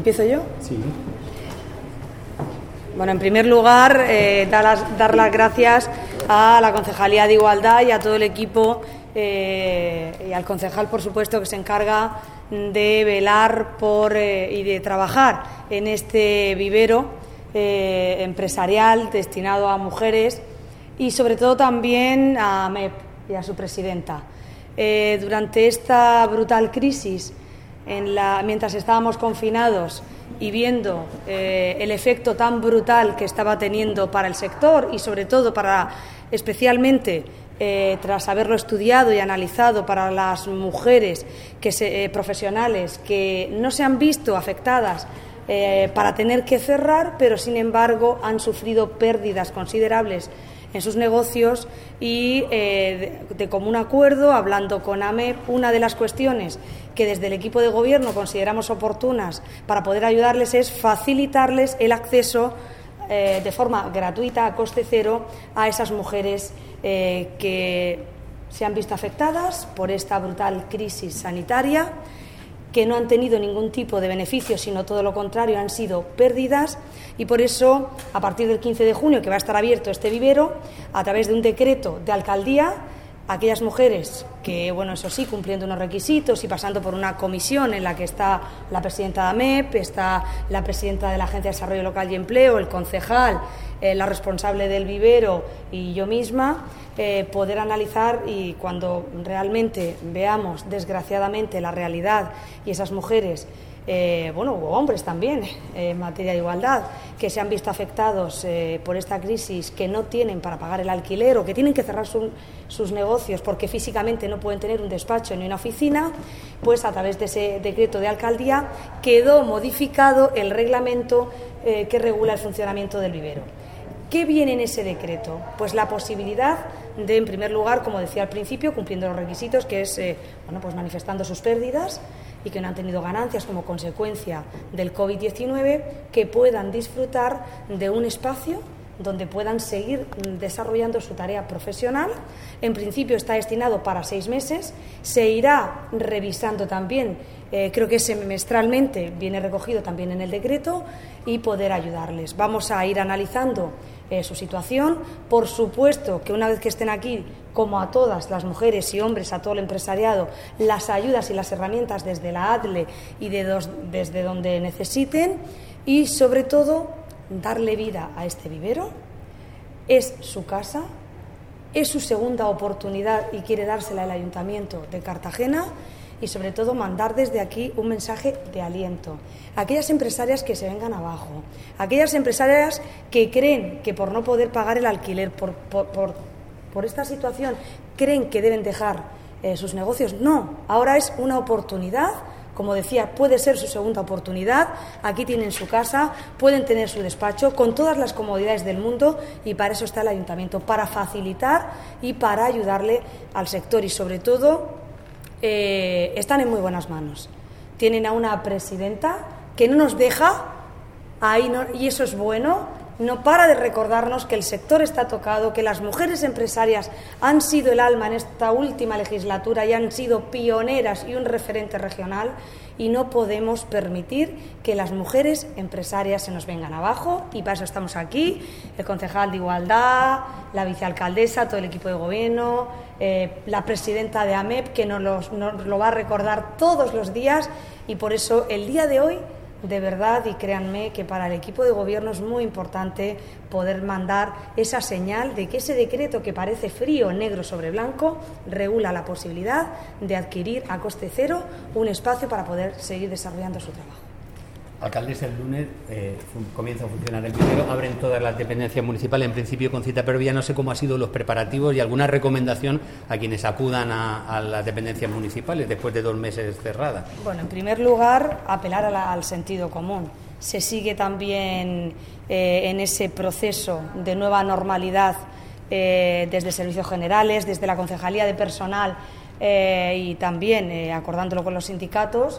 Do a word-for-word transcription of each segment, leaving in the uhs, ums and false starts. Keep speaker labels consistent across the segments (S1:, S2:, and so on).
S1: ¿Empiezo yo?
S2: Sí.
S1: Bueno, en primer lugar, eh, dar, las, dar las gracias a la Concejalía de Igualdad y a todo el equipo eh, y al concejal, por supuesto, que se encarga de velar por eh, y de trabajar en este vivero eh, empresarial destinado a mujeres y, sobre todo, también a M E P y a su presidenta. Eh, durante esta brutal crisis, en la, mientras estábamos confinados y viendo eh, el efecto tan brutal que estaba teniendo para el sector y, sobre todo, para especialmente eh, tras haberlo estudiado y analizado para las mujeres que se, eh, profesionales que no se han visto afectadas eh, para tener que cerrar, pero sin embargo han sufrido pérdidas considerables en sus negocios y eh, de, de común acuerdo, hablando con A M E P, una de las cuestiones que desde el equipo de gobierno consideramos oportunas para poder ayudarles es facilitarles el acceso eh, de forma gratuita, a coste cero, a esas mujeres eh, que se han visto afectadas por esta brutal crisis sanitaria, que no han tenido ningún tipo de beneficio, sino todo lo contrario, han sido pérdidas, y por eso, a partir del quince de junio, que va a estar abierto este vivero, a través de un decreto de alcaldía, aquellas mujeres que, bueno, eso sí, cumpliendo unos requisitos y pasando por una comisión en la que está la presidenta de A M E P, está la presidenta de la Agencia de Desarrollo Local y Empleo, el concejal, eh, la responsable del vivero y yo misma, eh, poder analizar, y cuando realmente veamos, desgraciadamente, la realidad y esas mujeres, eh, bueno, o hombres también, eh, en materia de igualdad, que se han visto afectados eh, por esta crisis, que no tienen para pagar el alquiler o que tienen que cerrar su, sus negocios porque físicamente no pueden tener un despacho ni una oficina, pues a través de ese decreto de alcaldía quedó modificado el reglamento eh, que regula el funcionamiento del vivero. ¿Qué viene en ese decreto? Pues la posibilidad de, en primer lugar, como decía al principio, cumpliendo los requisitos, que es eh, bueno, pues manifestando sus pérdidas y que no han tenido ganancias como consecuencia del COVID diecinueve, que puedan disfrutar de un espacio donde puedan seguir desarrollando su tarea profesional. En principio está destinado para seis meses, se irá revisando también, eh, creo que semestralmente viene recogido también en el decreto, y poder ayudarles. Vamos a ir analizando eh, su situación. Por supuesto que una vez que estén aquí, como a todas las mujeres y hombres, a todo el empresariado, las ayudas y las herramientas desde la A D L E y de dos, desde donde necesiten, y sobre todo darle vida a este vivero. Es su casa, es su segunda oportunidad y quiere dársela el Ayuntamiento de Cartagena, y sobre todo mandar desde aquí un mensaje de aliento a aquellas empresarias que se vengan abajo, a aquellas empresarias que creen que por no poder pagar el alquiler, por, por, por, por esta situación, creen que deben dejar eh, sus negocios. No, ahora es una oportunidad. Como decía, puede ser su segunda oportunidad. Aquí tienen su casa, pueden tener su despacho con todas las comodidades del mundo, y para eso está el Ayuntamiento, para facilitar y para ayudarle al sector. Y sobre todo, eh, están en muy buenas manos. Tienen a una presidenta que no nos deja ahí, no, y eso es bueno. No para de recordarnos que el sector está tocado, que las mujeres empresarias han sido el alma en esta última legislatura y han sido pioneras y un referente regional, y no podemos permitir que las mujeres empresarias se nos vengan abajo, y para eso estamos aquí, el concejal de Igualdad, la vicealcaldesa, todo el equipo de gobierno, eh, la presidenta de A M E P, que nos, los, nos lo va a recordar todos los días, y por eso el día de hoy, de verdad, y créanme que para el equipo de gobierno es muy importante poder mandar esa señal de que ese decreto, que parece frío, negro sobre blanco, regula la posibilidad de adquirir a coste cero un espacio para poder seguir desarrollando su trabajo.
S2: Alcaldesa, el lunes eh, comienza a funcionar el vivero, abren todas las dependencias municipales, en principio con cita previa. No sé cómo han sido los preparativos y alguna recomendación a quienes acudan a, a las dependencias municipales después de dos meses cerradas.
S1: Bueno, en primer lugar, apelar a la, al sentido común. Se sigue también eh, en ese proceso de nueva normalidad eh, desde Servicios Generales, desde la Concejalía de Personal eh, y también eh, acordándolo con los sindicatos,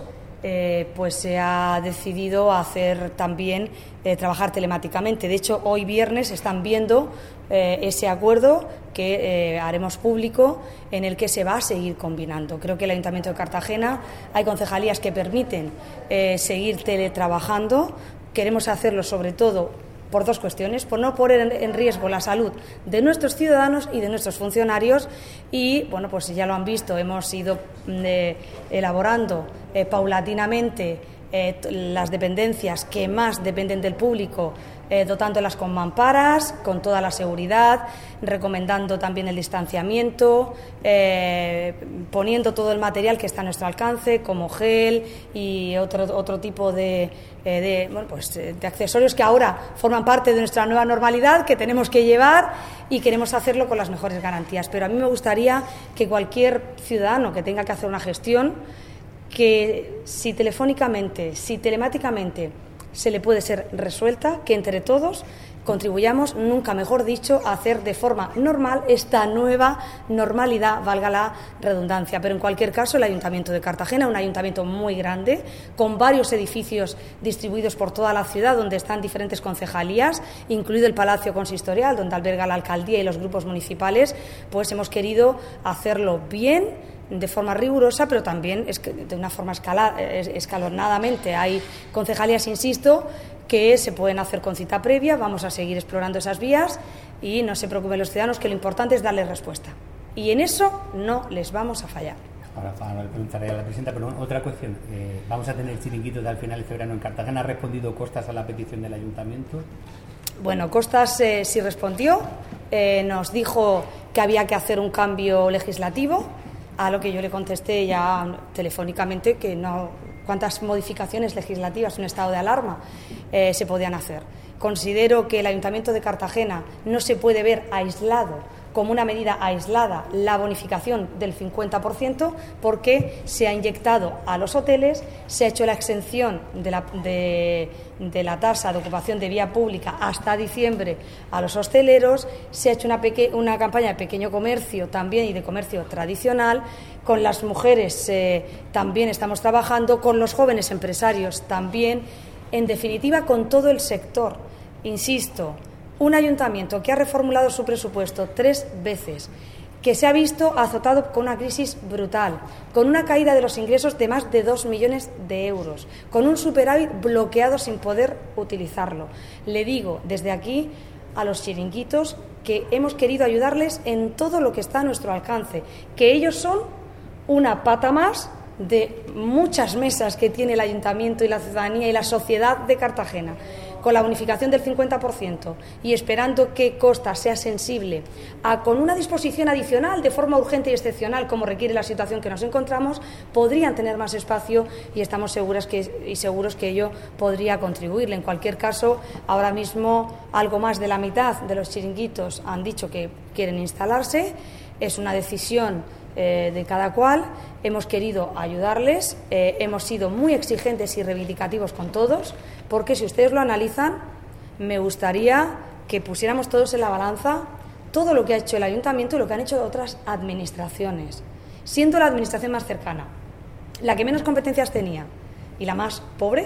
S1: eh, pues se ha decidido hacer también eh, trabajar telemáticamente. De hecho, hoy viernes están viendo eh, ese acuerdo que eh, haremos público, en el que se va a seguir combinando. Creo que el Ayuntamiento de Cartagena hay concejalías que permiten eh, seguir teletrabajando. Queremos hacerlo sobre todo por dos cuestiones: por no poner en riesgo la salud de nuestros ciudadanos y de nuestros funcionarios, y bueno, pues ya lo han visto, hemos ido eh, elaborando eh, paulatinamente eh, las dependencias que más dependen del público, eh, dotándolas con mamparas, con toda la seguridad, recomendando también el distanciamiento, eh, poniendo todo el material que está a nuestro alcance, como gel y otro, otro tipo de Eh, de, bueno, pues, de accesorios que ahora forman parte de nuestra nueva normalidad, que tenemos que llevar, y queremos hacerlo con las mejores garantías. Pero a mí me gustaría que cualquier ciudadano que tenga que hacer una gestión, que si telefónicamente, si telemáticamente se le puede ser resuelta, que entre todos contribuyamos, nunca mejor dicho, a hacer de forma normal esta nueva normalidad, valga la redundancia. Pero en cualquier caso, el Ayuntamiento de Cartagena, un ayuntamiento muy grande, con varios edificios distribuidos por toda la ciudad, donde están diferentes concejalías, incluido el Palacio Consistorial, donde alberga la alcaldía y los grupos municipales, pues hemos querido hacerlo bien, de forma rigurosa, pero también de una forma escala, escalonadamente. Hay concejalías, insisto, que se pueden hacer con cita previa. Vamos a seguir explorando esas vías y no se preocupen los ciudadanos, que lo importante es darles respuesta. Y en eso no les vamos a fallar.
S2: Ahora, ahora le preguntaré a la presidenta, pero otra cuestión. Eh, ¿Vamos a tener chiringuitos al final de verano en Cartagena? ¿Ha respondido Costas a la petición del ayuntamiento?
S1: Bueno, Costas eh, sí respondió. Eh, nos dijo que había que hacer un cambio legislativo, a lo que yo le contesté ya telefónicamente que no, cuántas modificaciones legislativas, un estado de alarma, eh, se podían hacer. Considero que el Ayuntamiento de Cartagena no se puede ver aislado, como una medida aislada, la bonificación del cincuenta por ciento, porque se ha inyectado a los hoteles, se ha hecho la exención de la, de, de la tasa de ocupación de vía pública hasta diciembre a los hosteleros, se ha hecho una, peque, una campaña de pequeño comercio también y de comercio tradicional. Con las mujeres eh, también estamos trabajando, con los jóvenes empresarios también, en definitiva con todo el sector. Insisto, un ayuntamiento que ha reformulado su presupuesto tres veces, que se ha visto azotado con una crisis brutal, con una caída de los ingresos de más de dos millones de euros, con un superávit bloqueado sin poder utilizarlo. Le digo desde aquí a los chiringuitos que hemos querido ayudarles en todo lo que está a nuestro alcance, que ellos son una pata más de muchas mesas que tiene el ayuntamiento y la ciudadanía y la sociedad de Cartagena, con la bonificación del cincuenta por ciento, y esperando que Costas sea sensible a, con una disposición adicional de forma urgente y excepcional, como requiere la situación que nos encontramos, podrían tener más espacio, y estamos seguras que, y seguros que ello podría contribuirle. En cualquier caso, ahora mismo algo más de la mitad de los chiringuitos han dicho que quieren instalarse. Es una decisión eh, de cada cual. Hemos querido ayudarles, eh, hemos sido muy exigentes y reivindicativos con todos, porque si ustedes lo analizan, me gustaría que pusiéramos todos en la balanza todo lo que ha hecho el ayuntamiento y lo que han hecho otras administraciones. Siendo la administración más cercana, la que menos competencias tenía y la más pobre,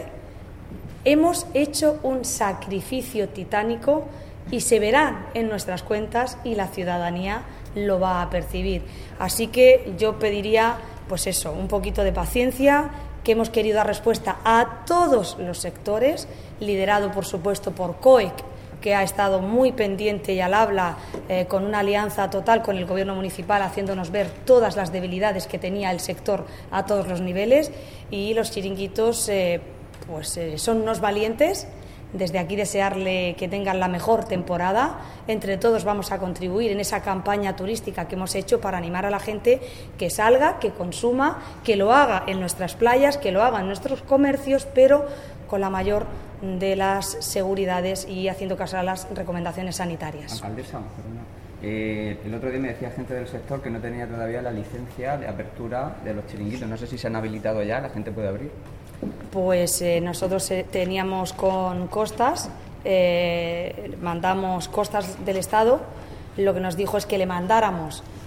S1: hemos hecho un sacrificio titánico, y se verán en nuestras cuentas y la ciudadanía lo va a percibir. Así que yo pediría, pues eso, un poquito de paciencia, que hemos querido dar respuesta a todos los sectores, liderado por supuesto por COEC, que ha estado muy pendiente y al habla, eh, con una alianza total con el Gobierno municipal, haciéndonos ver todas las debilidades que tenía el sector a todos los niveles, y los chiringuitos eh, pues eh, son unos valientes. Desde aquí desearle que tengan la mejor temporada. Entre todos vamos a contribuir en esa campaña turística que hemos hecho para animar a la gente que salga, que consuma, que lo haga en nuestras playas, que lo haga en nuestros comercios, pero con la mayor de las seguridades y haciendo caso a las recomendaciones sanitarias.
S3: Alcaldesa, perdona. Eh, el otro día me decía gente del sector que no tenía todavía la licencia de apertura de los chiringuitos. No sé si se han habilitado ya, la gente puede abrir.
S1: Pues eh, nosotros eh, teníamos con Costas, eh, mandamos Costas del Estado, lo que nos dijo es que le mandáramos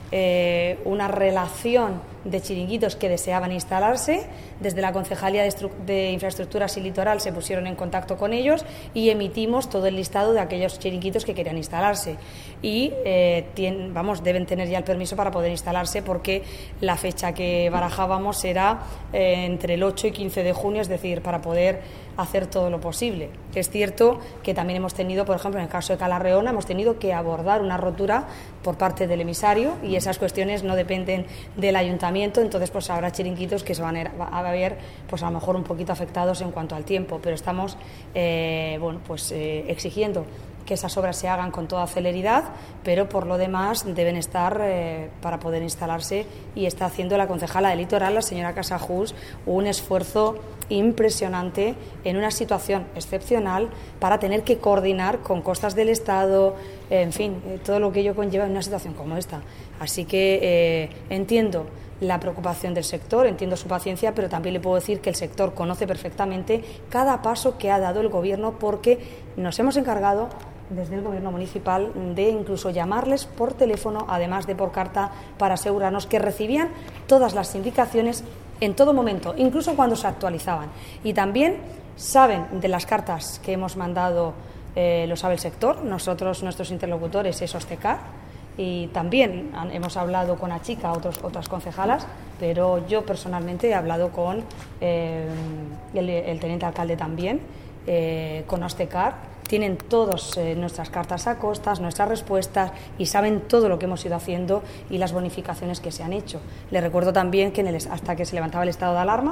S1: eh, una relación de chiringuitos que deseaban instalarse. Desde la Concejalía de, de Infraestructuras y Litoral se pusieron en contacto con ellos y emitimos todo el listado de aquellos chiringuitos que querían instalarse. Y eh, tienen, vamos, deben tener ya el permiso para poder instalarse, porque la fecha que barajábamos era eh, entre el ocho y quince de junio, es decir, para poder hacer todo lo posible. Es cierto que también hemos tenido, por ejemplo, en el caso de Calarreona, hemos tenido que abordar una rotura por parte del emisario, y esas cuestiones no dependen del ayuntamiento. Entonces pues habrá chiringuitos que se van a ver pues a lo mejor un poquito afectados en cuanto al tiempo, pero estamos eh, bueno, pues eh, exigiendo que esas obras se hagan con toda celeridad, pero por lo demás deben estar eh, para poder instalarse, y está haciendo la concejala de Litoral, la señora Casajús, un esfuerzo impresionante en una situación excepcional para tener que coordinar con costas del Estado, eh, en fin, eh, todo lo que ello conlleva en una situación como esta. Así que eh, entiendo la preocupación del sector, entiendo su paciencia, pero también le puedo decir que el sector conoce perfectamente cada paso que ha dado el Gobierno, porque nos hemos encargado desde el Gobierno municipal de incluso llamarles por teléfono, además de por carta, para asegurarnos que recibían todas las indicaciones en todo momento, incluso cuando se actualizaban. Y también saben de las cartas que hemos mandado, eh, lo sabe el sector, nosotros, nuestros interlocutores es Ostecar, y también han, hemos hablado con Achica, otros, otras concejalas, pero yo personalmente he hablado con eh, el, el teniente alcalde también, eh, con Ostecar. Tienen todas eh, nuestras cartas a costas, nuestras respuestas, y saben todo lo que hemos ido haciendo y las bonificaciones que se han hecho. Les recuerdo también que en el, hasta que se levantaba el estado de alarma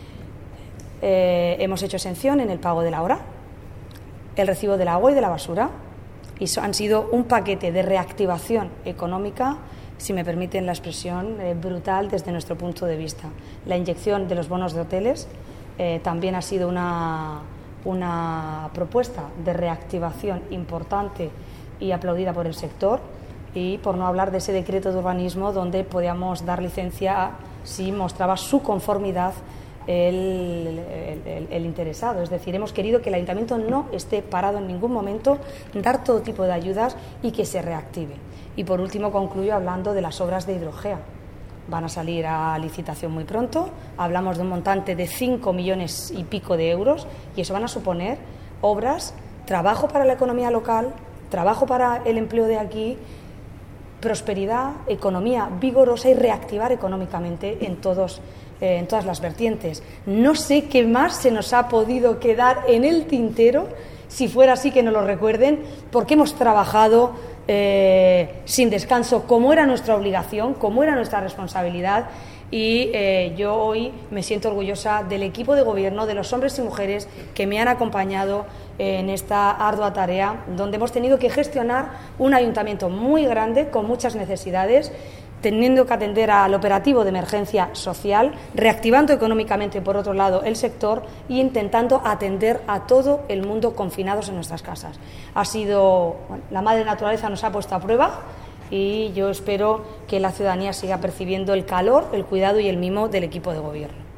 S1: eh, hemos hecho exención en el pago de la hora, el recibo del agua y de la basura, y so, han sido un paquete de reactivación económica, si me permiten la expresión, eh, brutal desde nuestro punto de vista. La inyección de los bonos de hoteles eh, también ha sido una... una propuesta de reactivación importante y aplaudida por el sector, y por no hablar de ese decreto de urbanismo donde podíamos dar licencia si mostraba su conformidad el, el, el, el interesado. Es decir, hemos querido que el ayuntamiento no esté parado en ningún momento, dar todo tipo de ayudas y que se reactive. Y por último concluyo hablando de las obras de Hidrogea. Van a salir a licitación muy pronto, hablamos de un montante de cinco millones y pico de euros, y eso van a suponer obras, trabajo para la economía local, trabajo para el empleo de aquí, prosperidad, economía vigorosa y reactivar económicamente en, todos, eh, en todas las vertientes. No sé qué más se nos ha podido quedar en el tintero. Si fuera así, que nos lo recuerden, porque hemos trabajado eh, sin descanso, como era nuestra obligación, como era nuestra responsabilidad, y eh, yo hoy me siento orgullosa del equipo de gobierno, de los hombres y mujeres que me han acompañado en esta ardua tarea, donde hemos tenido que gestionar un ayuntamiento muy grande, con muchas necesidades, teniendo que atender al operativo de emergencia social, reactivando económicamente, por otro lado, el sector, y intentando atender a todo el mundo confinados en nuestras casas. Ha sido, bueno, la madre naturaleza nos ha puesto a prueba, y yo espero que la ciudadanía siga percibiendo el calor, el cuidado y el mimo del equipo de gobierno.